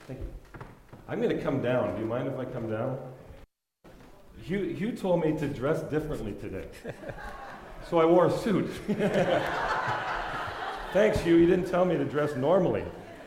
Thank you. I'm going to come down. Do you mind if I come down? Hugh told me to dress differently today. So I wore a suit. Thanks, Hugh. You didn't tell me to dress normally.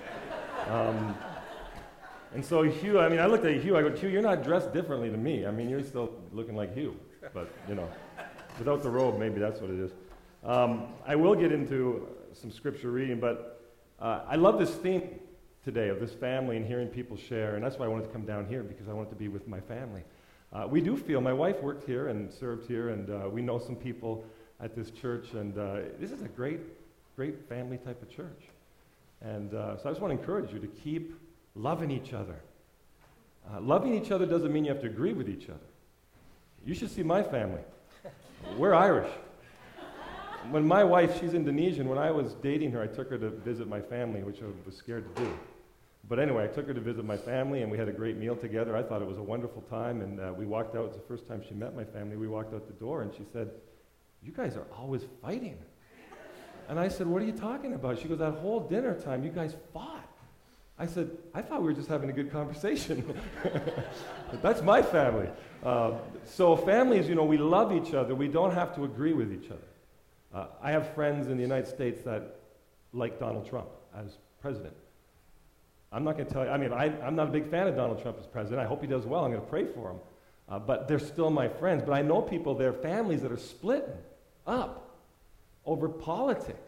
And so Hugh, I looked at Hugh. I go, Hugh, you're not dressed differently to me. You're still looking like Hugh. But, without the robe, maybe that's what it is. I will get into some scripture reading, but I love this theme today of this family and hearing people share, and that's why I wanted to come down here, because I wanted to be with my family. We do feel, my wife worked here and served here, and we know some people at this church, and this is a great, great family type of church. And so I just want to encourage you to keep loving each other. Loving each other doesn't mean you have to agree with each other. You should see my family. We're Irish. When my wife, she's Indonesian, when I was dating her, I took her to visit my family, which I was scared to do. But anyway, I took her to visit my family, and we had a great meal together. I thought it was a wonderful time, and we walked out. It was the first time she met my family. We walked out the door, and she said, "You guys are always fighting." And I said, "What are you talking about?" She goes, "That whole dinner time, you guys fought." I said, "I thought we were just having a good conversation." That's my family. So families, we love each other. We don't have to agree with each other. I have friends in the United States that like Donald Trump as president. I'm not going to tell you, I'm not a big fan of Donald Trump as president. I hope he does well. I'm going to pray for him. But they're still my friends. But I know people, their families that are splitting up over politics.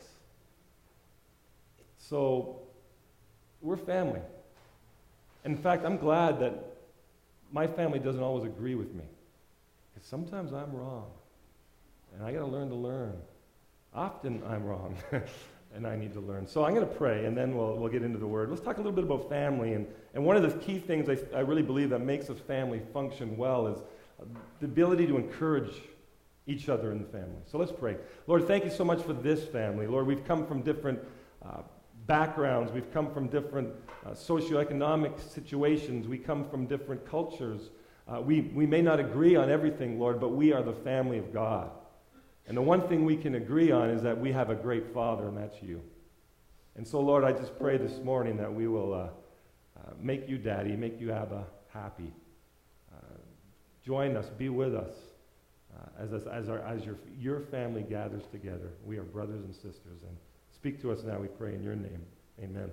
So we're family. In fact, I'm glad that my family doesn't always agree with me. Because sometimes I'm wrong. And I got to learn. Often I'm wrong. And I need to learn. So I'm going to pray, and then we'll get into the Word. Let's talk a little bit about family. And one of the key things I really believe that makes a family function well is the ability to encourage each other in the family. So let's pray. Lord, thank you so much for this family. Lord, we've come from different backgrounds. We've come from different socioeconomic situations. We come from different cultures. We may not agree on everything, Lord, but we are the family of God. And the one thing we can agree on is that we have a great Father, and that's you. And so, Lord, I just pray this morning that we will make you Daddy, make you Abba happy. Join us, be with us as your family gathers together. We are brothers and sisters. And speak to us now, we pray in your name. Amen.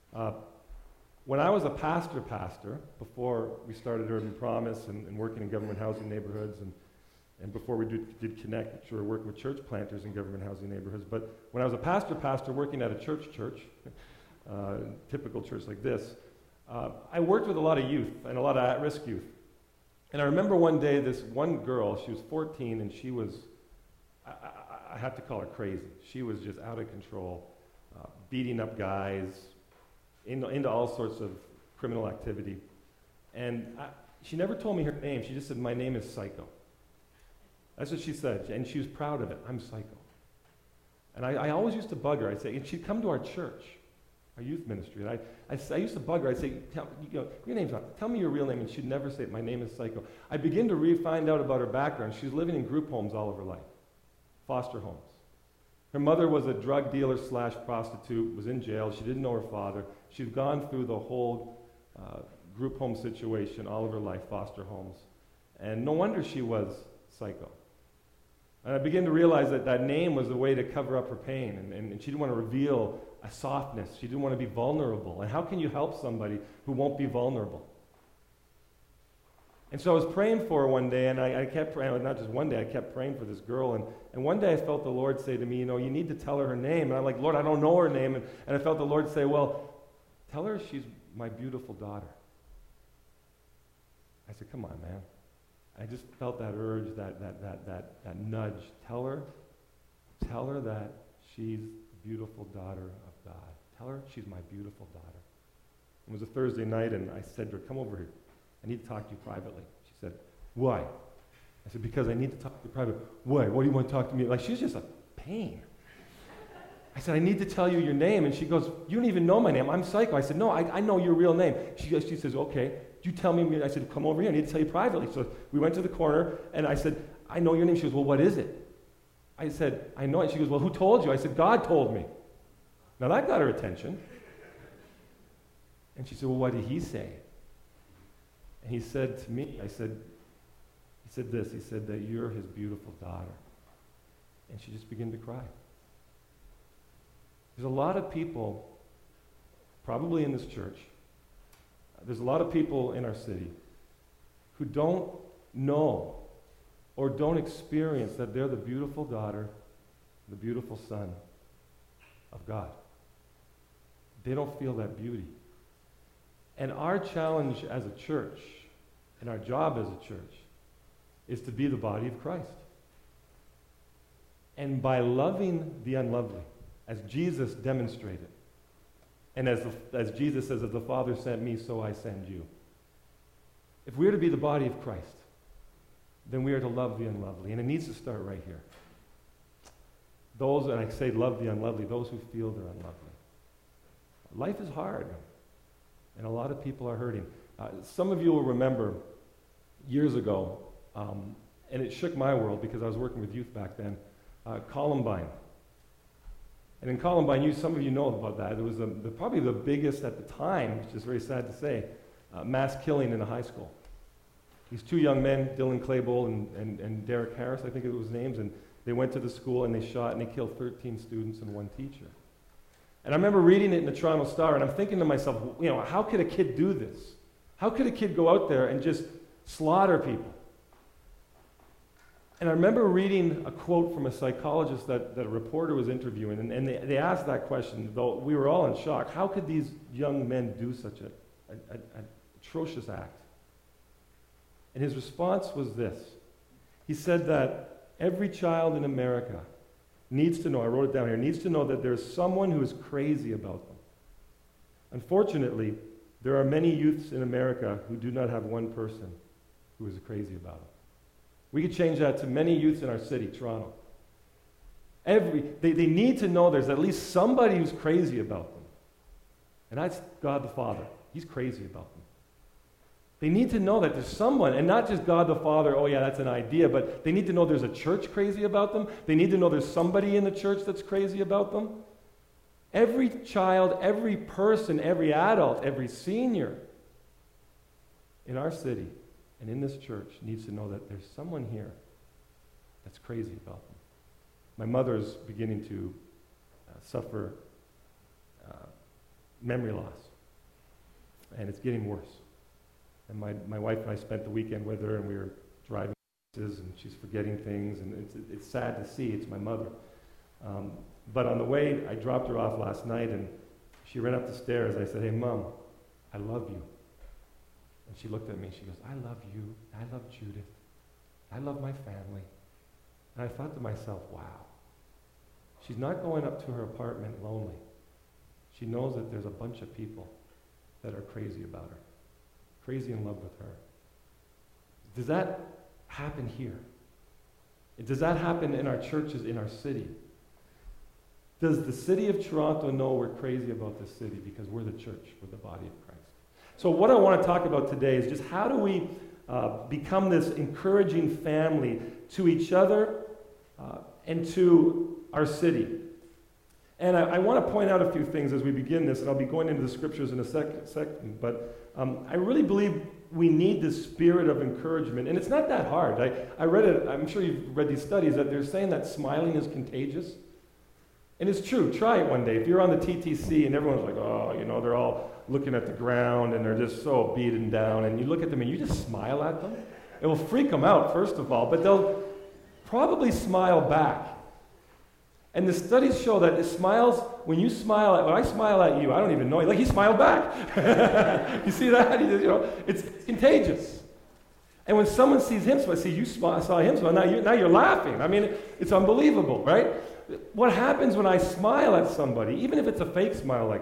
When I was a pastor, before we started Urban Promise and working in government housing neighborhoods, and before we did Connect, which we were working with church planters in government housing neighborhoods. But when I was a pastor working at a church, typical church like this, I worked with a lot of youth and a lot of at-risk youth. And I remember one day this one girl, she was 14, and she was, I have to call her crazy. She was just out of control, beating up guys, into all sorts of criminal activity. And she never told me her name. She just said, "My name is Psycho." That's what she said, and she was proud of it. "I'm Psycho." And I always used to bug her. I'd say, and she'd come to our church, our youth ministry, and I used to bug her. I'd say, "Your name's not, tell me your real name," and she'd never say, "My name is Psycho." I begin to find out about her background. She was living in group homes all of her life, foster homes. Her mother was a drug dealer / prostitute, was in jail. She didn't know her father. She'd gone through the whole group home situation all of her life, foster homes. And no wonder she was Psycho. And I began to realize that name was a way to cover up her pain, and she didn't want to reveal a softness. She didn't want to be vulnerable. And how can you help somebody who won't be vulnerable? And so I was praying for her one day, and I kept praying, not just one day, I kept praying for this girl, and one day I felt the Lord say to me, you need to tell her name. And I'm like, "Lord, I don't know her name." And I felt the Lord say, "Well, tell her she's my beautiful daughter." I said, "Come on, man." I just felt that urge, that nudge. Tell her that she's the beautiful daughter of God. Tell her she's my beautiful daughter. It was a Thursday night, and I said to her, "Come over here. I need to talk to you privately." She said, "Why?" I said, "Because I need to talk to you privately." "Why? What do you want to talk to me?" Like, she's just a pain. I said, "I need to tell you your name." And she goes, "You don't even know my name. I'm Psycho." I said, "No, I know your real name." She says, "Okay. You tell me." I said, "Come over here. I need to tell you privately." So we went to the corner, and I said, "I know your name." She goes, "Well, what is it?" I said, "I know it." She goes, "Well, who told you?" I said, "God told me." Now that got her attention. And she said, well, what did he say? And he said to me, he said that you're his beautiful daughter. And she just began to cry. There's a lot of people, probably in this church, there's a lot of people in our city who don't know or don't experience that they're the beautiful daughter, the beautiful son of God. They don't feel that beauty. And our challenge as a church, and our job as a church, is to be the body of Christ. And by loving the unlovely, as Jesus demonstrated, and as Jesus says, as the Father sent me, so I send you. If we are to be the body of Christ, then we are to love the unlovely. And it needs to start right here. Those, and I say love the unlovely, those who feel they're unlovely. Life is hard, and a lot of people are hurting. Some of you will remember years ago, and it shook my world because I was working with youth back then, Columbine. And in Columbine, some of you know about that. It was probably the biggest at the time, which is very sad to say, mass killing in a high school. These two young men, Dylan Claybol and Derek Harris, I think it was his names, and they went to the school and they shot and they killed 13 students and one teacher. And I remember reading it in the Toronto Star, and I'm thinking to myself, how could a kid do this? How could a kid go out there and just slaughter people? And I remember reading a quote from a psychologist that a reporter was interviewing, and they asked that question, though we were all in shock. How could these young men do such an atrocious act? And his response was this. He said that every child in America needs to know, I wrote it down here, needs to know that there's someone who is crazy about them. Unfortunately, there are many youths in America who do not have one person who is crazy about them. We could change that to many youths in our city, Toronto. They need to know there's at least somebody who's crazy about them. And that's God the Father. He's crazy about them. They need to know that there's someone, and not just God the Father, oh yeah, that's an idea, but they need to know there's a church crazy about them. They need to know there's somebody in the church that's crazy about them. Every child, every person, every adult, every senior in our city and in this church needs to know that there's someone here that's crazy about them. My mother's beginning to suffer memory loss, and it's getting worse. And my wife and I spent the weekend with her, and we were driving places, and she's forgetting things, and it's sad to see. It's my mother. But on the way, I dropped her off last night, and she ran up the stairs. I said, hey, Mom, I love you. And she looked at me, and she goes, I love you. I love Judith. I love my family. And I thought to myself, wow. She's not going up to her apartment lonely. She knows that there's a bunch of people that are crazy about her. Crazy in love with her. Does that happen here? Does that happen in our churches, in our city? Does the city of Toronto know we're crazy about this city because we're the church, we're the body of Christ? So what I want to talk about today is just how do we become this encouraging family to each other and to our city. And I want to point out a few things as we begin this, and I'll be going into the scriptures in a second, but I really believe we need this spirit of encouragement, and it's not that hard. I read it, I'm sure you've read these studies, that they're saying that smiling is contagious. And it's true. Try it one day. If you're on the TTC and everyone's like, oh, they're all looking at the ground and they're just so beaten down, and you look at them and you just smile at them, it will freak them out, first of all, but they'll probably smile back. And the studies show that when I smile at you, I don't even know you. Like, he smiled back. You see that? It's contagious. And when someone sees him smile, you saw him smile, now you're laughing. I mean, it's unbelievable, right? What happens when I smile at somebody, even if it's a fake smile, like,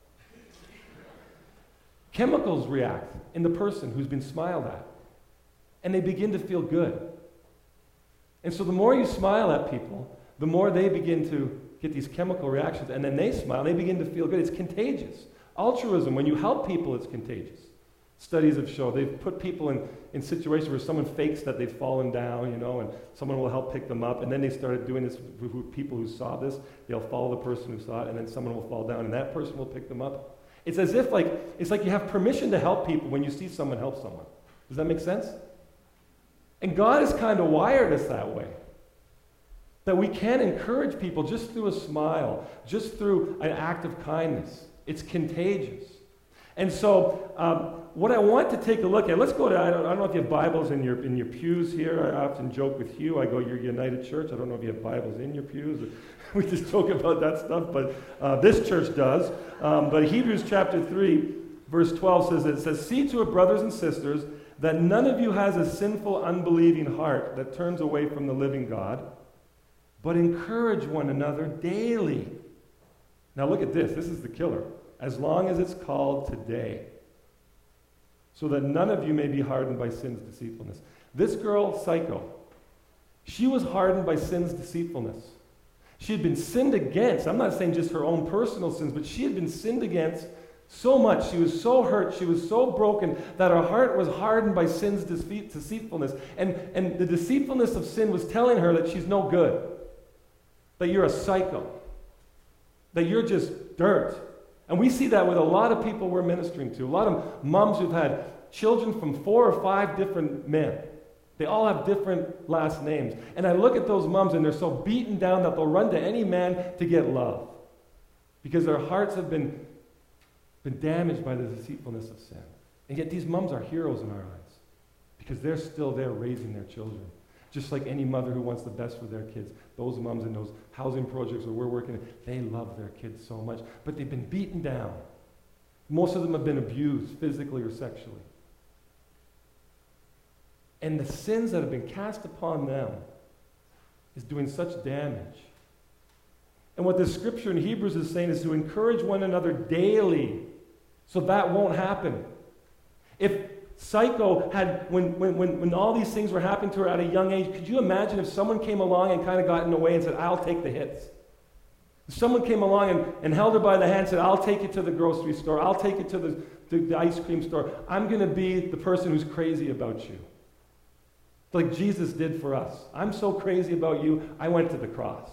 chemicals react in the person who's been smiled at, and they begin to feel good. And so the more you smile at people, the more they begin to get these chemical reactions, and then they smile, they begin to feel good. It's contagious. Altruism, when you help people, it's contagious. Studies have shown, they've put people in situations where someone fakes that they've fallen down, and someone will help pick them up, and then they started doing this with people who saw this. They'll follow the person who saw it, and then someone will fall down, and that person will pick them up. It's as if it's like you have permission to help people when you see someone help someone. Does that make sense? And God has kind of wired us that way. That we can encourage people just through a smile, just through an act of kindness. It's contagious. And so, what I want to take a look at, let's go to, I don't know if you have Bibles in your pews here. I often joke with Hugh. I go, you're United Church. I don't know if you have Bibles in your pews. We just joke about that stuff, but this church does. But Hebrews chapter 3, verse 12 says, see to it, brothers and sisters, that none of you has a sinful, unbelieving heart that turns away from the living God, but encourage one another daily. Now look at this. This is the killer. As long as it's called today, so that none of you may be hardened by sin's deceitfulness. This girl, Psycho, she was hardened by sin's deceitfulness. She had been sinned against. I'm not saying just her own personal sins, but she had been sinned against so much. She was so hurt. She was so broken that her heart was hardened by sin's deceitfulness. And the deceitfulness of sin was telling her that she's no good, that you're a psycho, that you're just dirt. And we see that with a lot of people we're ministering to, a lot of moms who've had children from 4 or 5 different men. They all have different last names. And I look at those moms and they're so beaten down that they'll run to any man to get love because their hearts have been damaged by the deceitfulness of sin. And yet these moms are heroes in our eyes because they're still there raising their children. Just like any mother who wants the best for their kids. Those moms in those housing projects where we're working, they love their kids so much. But they've been beaten down. Most of them have been abused physically or sexually. And the sins that have been cast upon them is doing such damage. And what the scripture in Hebrews is saying is to encourage one another daily so that won't happen. If Psycho had, when all these things were happening to her at a young age, could you imagine if someone came along and kind of got in the way and said, I'll take the hits? If someone came along and held her by the hand and said, I'll take you to the grocery store, I'll take you to the ice cream store, I'm going to be the person who's crazy about you. Like Jesus did for us. I'm so crazy about you, I went to the cross.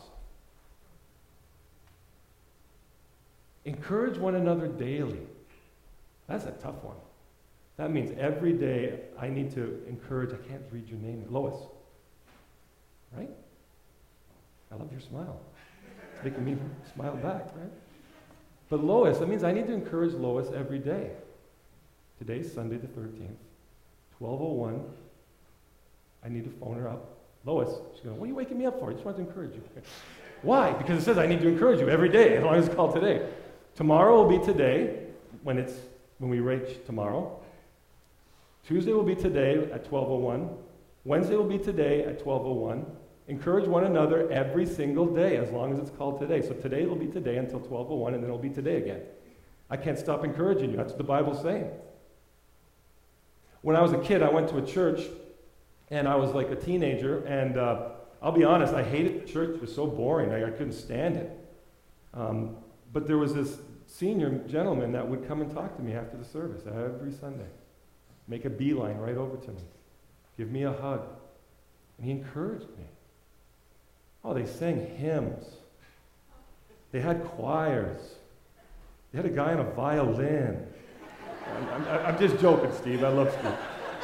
Encourage one another daily. That's a tough one. That means every day I need to encourage, I can't read your name, Lois. Right? I love your smile. It's making me smile back, right? But Lois, that means I need to encourage Lois every day. Today's Sunday the 13th, 12:01. I need to phone her up. Lois, she's going, what are you waking me up for? I just want to encourage you. Why? Because it says I need to encourage you every day, as long as it's called today. Tomorrow will be today, when we reach tomorrow. Tuesday will be today at 12:01. Wednesday will be today at 12:01. Encourage one another every single day, as long as it's called today. So today will be today until 12:01, and then it'll be today again. I can't stop encouraging you. That's what the Bible's saying. When I was a kid, I went to a church, and I was like a teenager, and I'll be honest, I hated the church. It was so boring. I couldn't stand it. But there was this senior gentleman that would come and talk to me after the service every Sunday. Make a beeline right over to me. Give me a hug. And he encouraged me. Oh, they sang hymns. They had choirs. They had a guy on a violin. I'm just joking, Steve. I love Steve.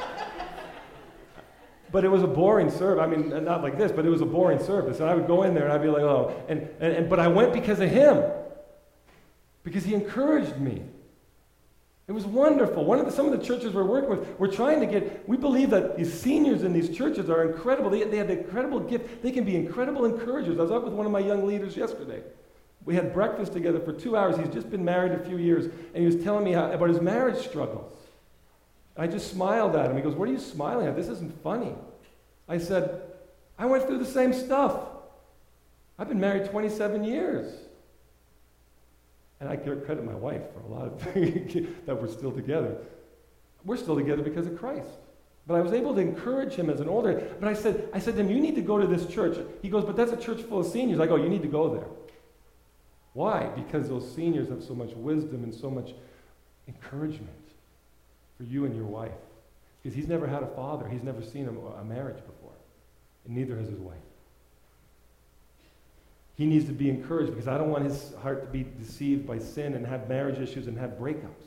But it was a boring service. I mean, not like this, but it was a boring service. And I would go in there and I'd be like, oh. But I went because of him. Because he encouraged me. It was wonderful. Some of the churches we're working with, we believe that these seniors in these churches are incredible. They have an incredible gift. They can be incredible encouragers. I was up with one of my young leaders yesterday. We had breakfast together for 2 hours. He's just been married a few years, and he was telling me about his marriage struggles. I just smiled at him. He goes, what are you smiling at? This isn't funny. I said, I went through the same stuff. I've been married 27 years. And I credit my wife for a lot of things that we're still together. We're still together because of Christ. But I was able to encourage him as an older. But I said to him, you need to go to this church. He goes, but that's a church full of seniors. I go, you need to go there. Why? Because those seniors have so much wisdom and so much encouragement for you and your wife. Because he's never had a father. He's never seen a marriage before. And neither has his wife. He needs to be encouraged because I don't want his heart to be deceived by sin and have marriage issues and have breakups.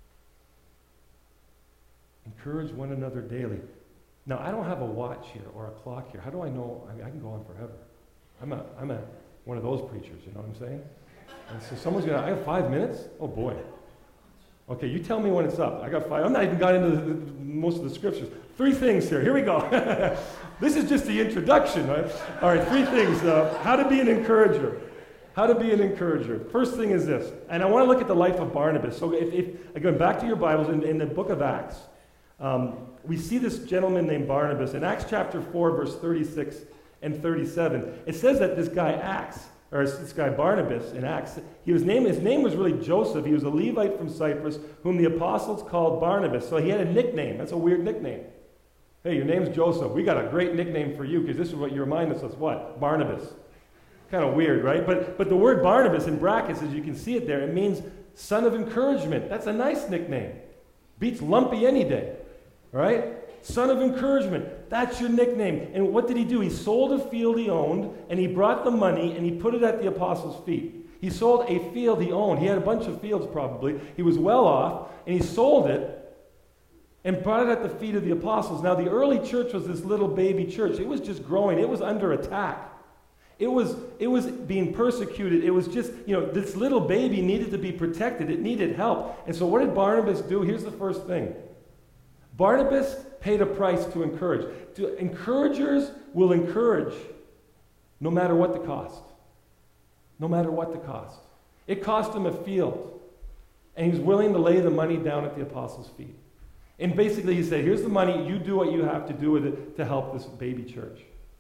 Encourage one another daily. Now, I don't have a watch here or a clock here. How do I know? I can go on forever. I'm a one of those preachers, you know what I'm saying? And so someone's going to, I have 5 minutes? Oh, boy. Okay, you tell me when it's up. I got 5. I'm not even got into most of the scriptures. 3 things here. Here we go. This is just the introduction, right? All right, 3 things. How to be an encourager. How to be an encourager. First thing is this, and I want to look at the life of Barnabas. So again, back to your Bibles, in the book of Acts, we see this gentleman named Barnabas. In Acts chapter 4, verse 36 and 37, it says that this guy Barnabas in Acts, his name was really Joseph. He was a Levite from Cyprus whom the apostles called Barnabas. So he had a nickname. That's a weird nickname. Hey, your name's Joseph. We got a great nickname for you because this is what you remind us of. What? Barnabas. Kind of weird, right? But the word Barnabas in brackets, as you can see it there, it means son of encouragement. That's a nice nickname. Beats Lumpy any day, right? Son of encouragement. That's your nickname. And what did he do? He sold a field he owned, and he brought the money, and he put it at the apostles' feet. He sold a field he owned. He had a bunch of fields probably. He was well off, and he sold it and brought it at the feet of the apostles. Now, the early church was this little baby church. It was just growing. It was under attack. It was being persecuted. It was just, this little baby needed to be protected. It needed help. And so what did Barnabas do? Here's the first thing. Barnabas paid a price to encourage. Encouragers will encourage no matter what the cost. No matter what the cost. It cost him a field. And he was willing to lay the money down at the apostles' feet. And basically he said, here's the money, you do what you have to do with it to help this baby church.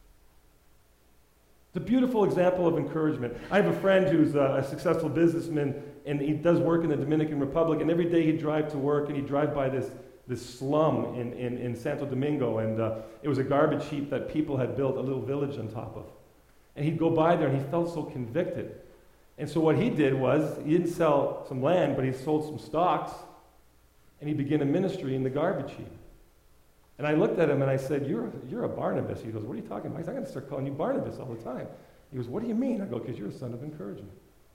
It's a beautiful example of encouragement. I have a friend who's a successful businessman, and he does work in the Dominican Republic, and every day he'd drive to work, and he'd drive by this slum in Santo Domingo, and it was a garbage heap that people had built a little village on top of. And he'd go by there, and he felt so convicted. And so what he did was, he didn't sell some land, but he sold some stocks, and he began a ministry in the garbage heap. And I looked at him and I said, you're a Barnabas. He goes, what are you talking about? I said, I'm going to start calling you Barnabas all the time. He goes, what do you mean? I go, because you're a son of encouragement.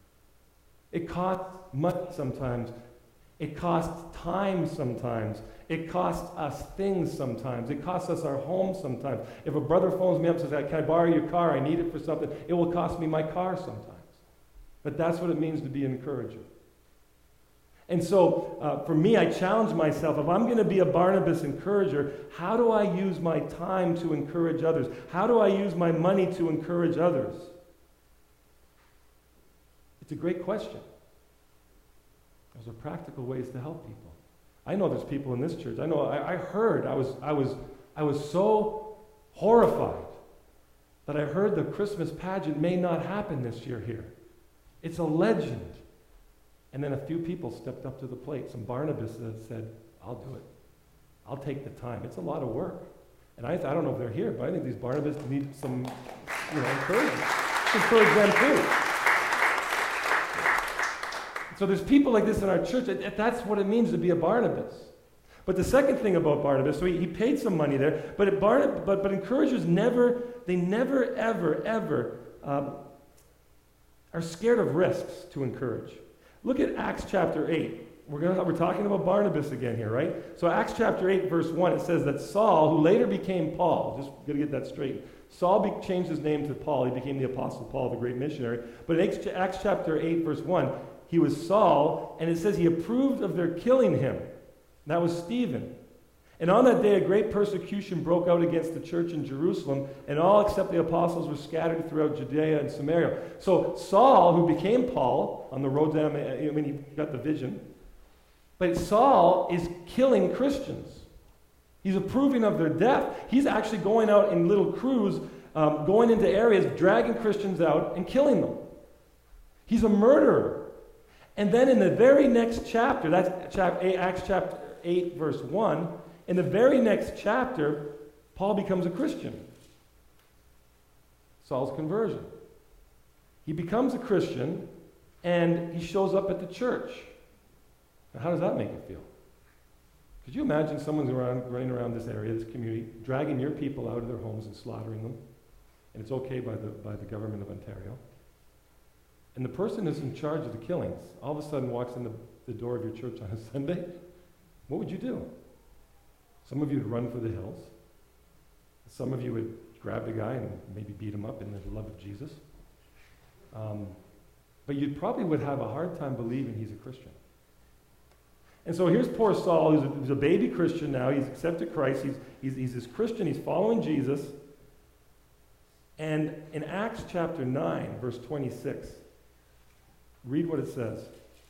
It costs money sometimes. It costs time sometimes. It costs us things sometimes. It costs us our home sometimes. If a brother phones me up and says, can I borrow your car? I need it for something. It will cost me my car sometimes. But that's what it means to be an encourager. And so, for me, I challenge myself, if I'm going to be a Barnabas encourager, how do I use my time to encourage others? How do I use my money to encourage others? It's a great question. Those are practical ways to help people. I know there's people in this church. I know, I heard, I was so horrified that I heard the Christmas pageant may not happen this year here. It's a legend. And then a few people stepped up to the plate. Some Barnabas said, I'll do it. I'll take the time. It's a lot of work. And I don't know if they're here, but I think these Barnabas need some encouragement. Encourage them too. So there's people like this in our church. That's what it means to be a Barnabas. But the second thing about Barnabas, so he paid some money there, but encouragers never, ever are scared of risks to encourage. Look at Acts chapter 8. We're talking about Barnabas again here, right? So Acts chapter 8, verse 1, it says that Saul, who later became Paul, just got to get that straight. Saul changed his name to Paul. He became the Apostle Paul, the great missionary. But in Acts chapter 8, verse 1, he was Saul, and it says he approved of their killing him. That was Stephen. And on that day, a great persecution broke out against the church in Jerusalem, and all except the apostles were scattered throughout Judea and Samaria. So Saul, who became Paul on the road down, when he got the vision, but Saul is killing Christians. He's approving of their death. He's actually going out in little crews, going into areas, dragging Christians out and killing them. He's a murderer. And then in the very next chapter, that's Acts chapter 8, verse 1, in the very next chapter, Paul becomes a Christian. Saul's conversion. He becomes a Christian, and he shows up at the church. Now, how does that make you feel? Could you imagine someone's running around this area, this community, dragging your people out of their homes and slaughtering them, and it's okay by the government of Ontario? and the person who's in charge of the killings all of a sudden walks in the door of your church on a Sunday, what would you do? Some of you would run for the hills. Some of you would grab the guy and maybe beat him up in the love of Jesus. But you probably would have a hard time believing he's a Christian. And so here's poor Saul, who's a baby Christian now. He's accepted Christ. He's this Christian. He's following Jesus. And in Acts chapter 9, verse 26, read what it says.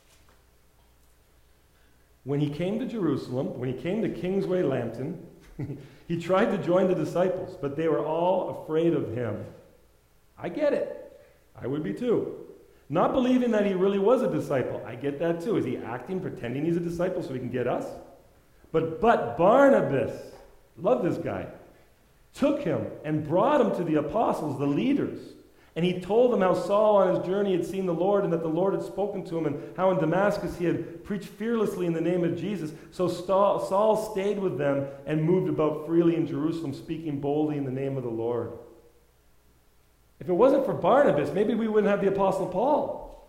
When he came to Jerusalem, when he came to Kingsway Lambton, he tried to join the disciples, but they were all afraid of him. I get it. I would be too. Not believing that he really was a disciple. I get that too. Is he acting, pretending he's a disciple so he can get us? But Barnabas, love this guy, took him and brought him to the apostles, the leaders. And he told them how Saul on his journey had seen the Lord and that the Lord had spoken to him and how in Damascus he had preached fearlessly in the name of Jesus. So Saul stayed with them and moved about freely in Jerusalem, speaking boldly in the name of the Lord. If it wasn't for Barnabas, maybe we wouldn't have the Apostle Paul.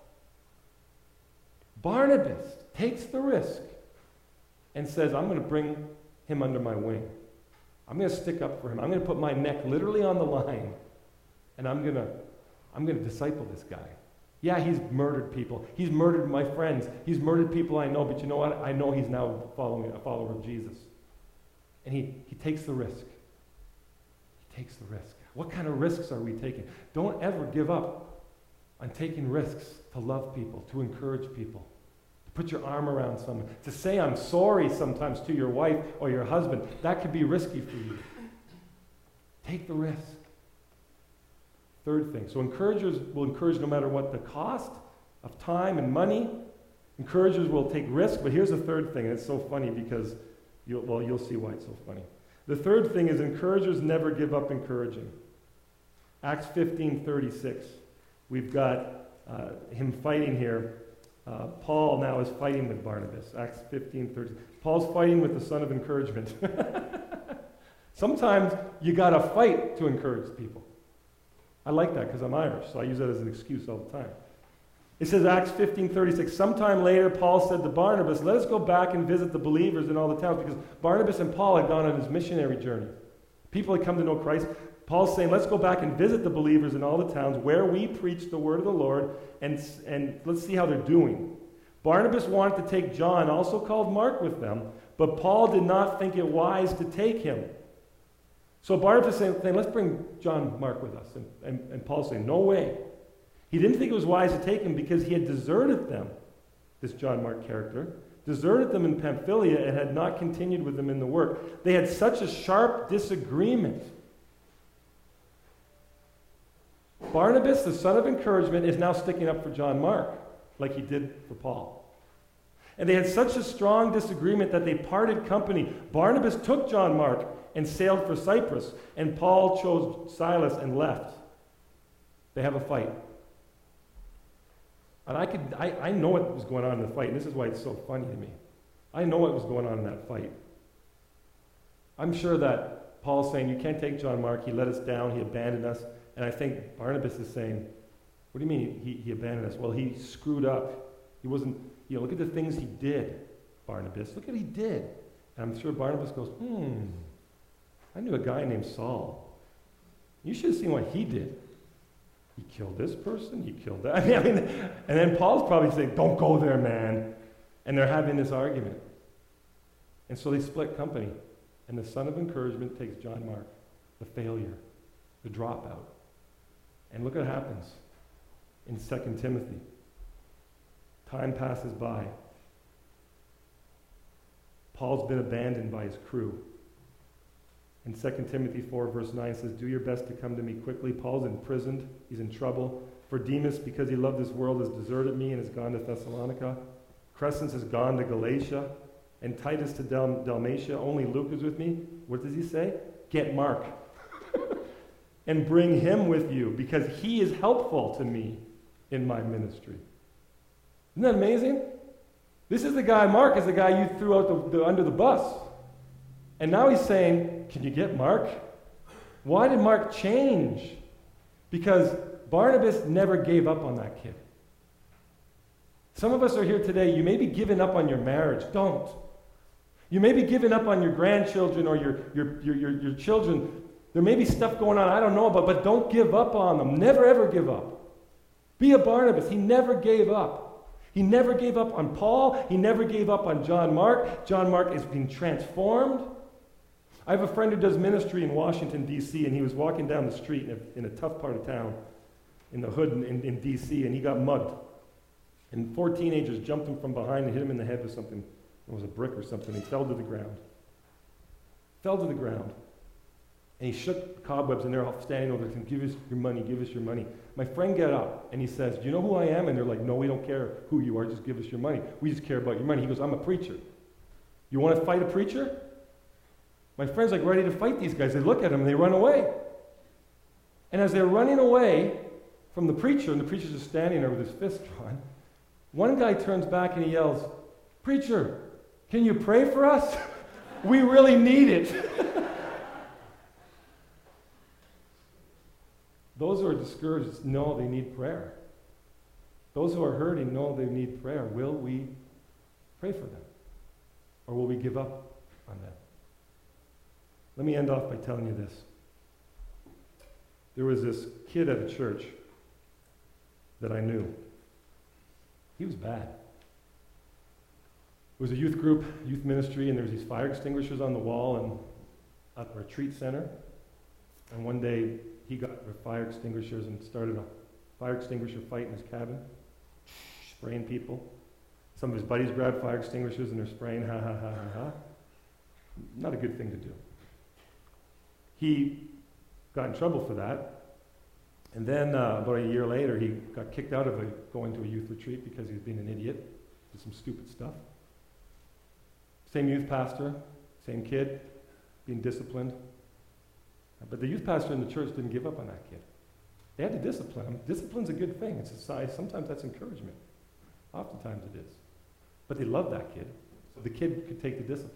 Barnabas takes the risk and says, I'm going to bring him under my wing. I'm going to stick up for him. I'm going to put my neck literally on the line, and I'm going to disciple this guy. Yeah, he's murdered people. He's murdered my friends. He's murdered people I know, but you know what? I know he's now a follower of Jesus. And he takes the risk. He takes the risk. What kind of risks are we taking? Don't ever give up on taking risks to love people, to encourage people, to put your arm around someone, to say I'm sorry sometimes to your wife or your husband. That could be risky for you. Take the risk. Third thing. So encouragers will encourage no matter what the cost of time and money. Encouragers will take risk, but here's the third thing, and it's so funny because you'll see why it's so funny. The third thing is encouragers never give up encouraging. Acts 15:36. We've got him fighting here. Paul now is fighting with Barnabas. Acts 15:36. Paul's fighting with the son of encouragement. Sometimes you got to fight to encourage people. I like that because I'm Irish, so I use that as an excuse all the time. It says, Acts 15:36, sometime later, Paul said to Barnabas, let us go back and visit the believers in all the towns, because Barnabas and Paul had gone on his missionary journey. People had come to know Christ. Paul's saying, let's go back and visit the believers in all the towns where we preach the word of the Lord, and let's see how they're doing. Barnabas wanted to take John, also called Mark, with them, but Paul did not think it wise to take him. So Barnabas is saying, let's bring John Mark with us. And Paul's saying, no way. He didn't think it was wise to take him because he had deserted them, this John Mark character, deserted them in Pamphylia and had not continued with them in the work. They had such a sharp disagreement. Barnabas, the son of encouragement, is now sticking up for John Mark, like he did for Paul. And they had such a strong disagreement that they parted company. Barnabas took John Mark and sailed for Cyprus, and Paul chose Silas and left. They have a fight. And I know what was going on in the fight, and this is why it's so funny to me. I know what was going on in that fight. I'm sure that Paul's saying, you can't take John Mark, he let us down, he abandoned us. And I think Barnabas is saying, what do you mean he abandoned us? Well, he screwed up. He wasn't, look at the things he did, Barnabas. Look at what he did. And I'm sure Barnabas goes, I knew a guy named Saul. You should have seen what he did. He killed this person, he killed that. I mean, and then Paul's probably saying, don't go there, man. And they're having this argument. And so they split company. And the son of encouragement takes John Mark, the failure, the dropout. And look what happens in 2 Timothy. Time passes by. Paul's been abandoned by his crew. In 2 Timothy 4, verse 9 says, do your best to come to me quickly. Paul's imprisoned. He's in trouble. For Demas, because he loved this world, has deserted me and has gone to Thessalonica. Crescens has gone to Galatia. And Titus to Dalmatia. Only Luke is with me. What does he say? Get Mark. And bring him with you, because he is helpful to me in my ministry. Isn't that amazing? This is the guy, Mark is the guy you threw out under the bus. And now he's saying, can you get Mark? Why did Mark change? Because Barnabas never gave up on that kid. Some of us are here today, you may be giving up on your marriage. Don't. You may be giving up on your grandchildren or your children. There may be stuff going on I don't know about, but don't give up on them. Never, ever give up. Be a Barnabas. He never gave up. He never gave up on Paul. He never gave up on John Mark. John Mark is being transformed. I have a friend who does ministry in Washington, D.C., and he was walking down the street in a tough part of town, in the hood in D.C., and he got mugged. And 4 teenagers jumped him from behind and hit him in the head with something. It was a brick or something. He fell to the ground. Fell to the ground. And he shook cobwebs, and they're all standing over there saying, give us your money, give us your money. My friend got up, and he says, do you know who I am? And they're like, no, we don't care who you are, just give us your money. We just care about your money. He goes, I'm a preacher. You want to fight a preacher? My friend's like ready to fight these guys. They look at him, and they run away. And as they're running away from the preacher, and the preacher's just standing there with his fist drawn, one guy turns back and he yells, preacher, can you pray for us? We really need it. Those who are discouraged know they need prayer. Those who are hurting know they need prayer. Will we pray for them? Or will we give up on them? Let me end off by telling you this. There was this kid at a church that I knew. He was bad. It was a youth group, youth ministry, and there was these fire extinguishers on the wall and at the retreat center. And one day, he got the fire extinguishers and started a fire extinguisher fight in his cabin, spraying people. Some of his buddies grabbed fire extinguishers and they're spraying, ha, ha, ha, ha, ha. Not a good thing to do. He got in trouble for that. And then about a year later, he got kicked out of going to a youth retreat because he was being an idiot, did some stupid stuff. Same youth pastor, same kid, being disciplined. But the youth pastor in the church didn't give up on that kid. They had to discipline him. Discipline's a good thing. It's a sign. Sometimes that's encouragement. Oftentimes it is. But they loved that kid, so the kid could take the discipline.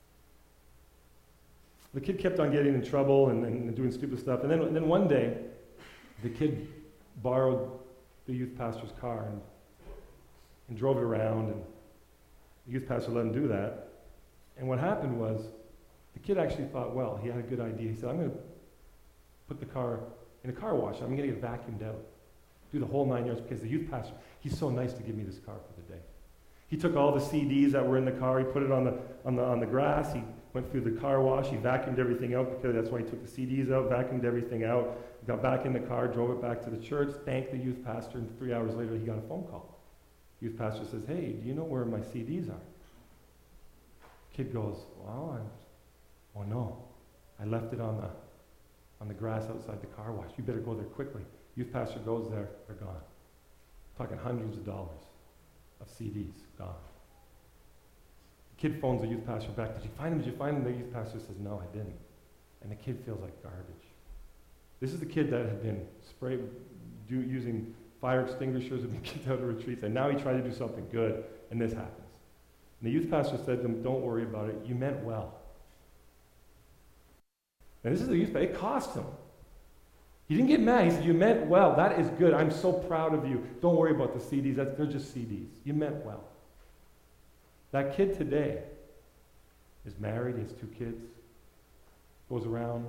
The kid kept on getting in trouble and doing stupid stuff. And then one day, the kid borrowed the youth pastor's car and drove it around, and the youth pastor let him do that. And what happened was, the kid actually thought, well, he had a good idea. He said, I'm going to put the car in a car wash. I'm going to get it vacuumed out. Do the whole 9 yards, because the youth pastor, he's so nice to give me this car for the day. He took all the CDs that were in the car, he put it on the grass, he went through the car wash, he vacuumed everything out, because that's why he took the CDs out, vacuumed everything out, got back in the car, drove it back to the church, thanked the youth pastor, and 3 hours later he got a phone call. The youth pastor says, hey, do you know where my CDs are? Kid goes, well, oh no, I left it on the grass outside the car wash. You better go there quickly. Youth pastor goes there, they're gone. Talking hundreds of dollars of CDs, gone. The kid phones the youth pastor back, did you find them? Did you find them? The youth pastor says, no, I didn't. And the kid feels like garbage. This is the kid that had been using fire extinguishers, had been kicked out of retreats, and now he tried to do something good, and this happens. And the youth pastor said to him, don't worry about it, you meant well. And this is the youth pastor, it cost him. He didn't get mad, he said, you meant well, that is good, I'm so proud of you. Don't worry about the CDs, they're just CDs. You meant well. That kid today is married, he has 2 kids, goes around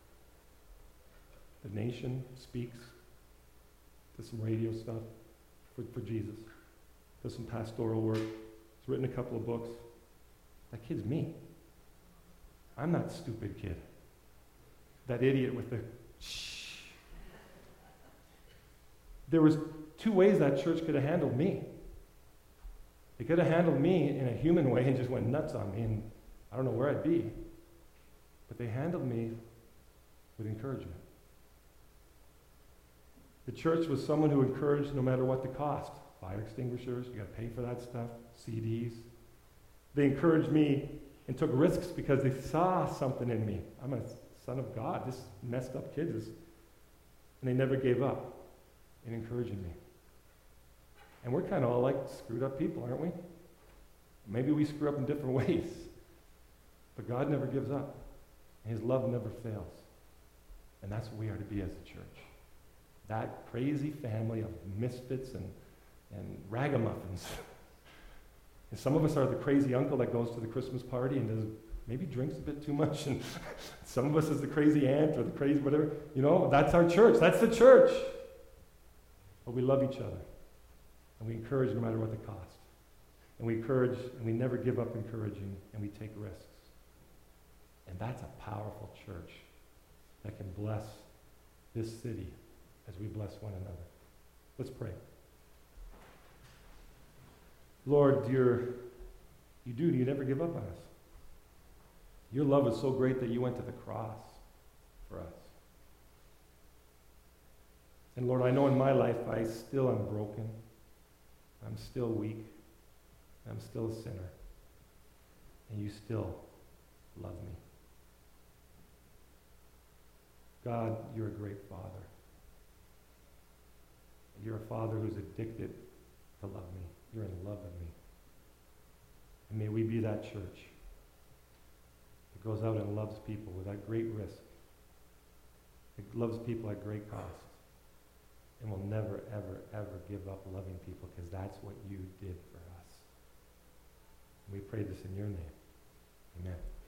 the nation, speaks, does some radio stuff for Jesus, does some pastoral work, has written a couple of books. That kid's me. I'm that stupid kid. That idiot with the shh. There was 2 ways that church could have handled me. They could have handled me in a human way and just went nuts on me, and I don't know where I'd be. But they handled me with encouragement. The church was someone who encouraged no matter what the cost. Fire extinguishers, you got to pay for that stuff, CDs. They encouraged me and took risks because they saw something in me. I'm a son of God, this messed up kid is. And they never gave up in encouraging me. And we're kind of all like screwed up people, aren't we? Maybe we screw up in different ways. But God never gives up. And his love never fails. And that's what we are to be as a church. That crazy family of misfits and and ragamuffins. And some of us are the crazy uncle that goes to the Christmas party and maybe drinks a bit too much, and some of us is the crazy aunt or the crazy whatever. You know, that's our church. That's the church. But we love each other, and we encourage no matter what the cost. And we encourage, and we never give up encouraging, and we take risks. And that's a powerful church that can bless this city as we bless one another. Let's pray. Lord, you never give up on us. Your love is so great that you went to the cross for us. And Lord, I know in my life I still am broken. I'm still weak. I'm still a sinner. And you still love me. God, you're a great Father. You're a Father who's addicted to love me. You're in love with me. And may we be that church that goes out and loves people without great risk. It loves people at great cost. And will never, ever, ever give up loving people because that's what you did for us. And we pray this in your name. Amen.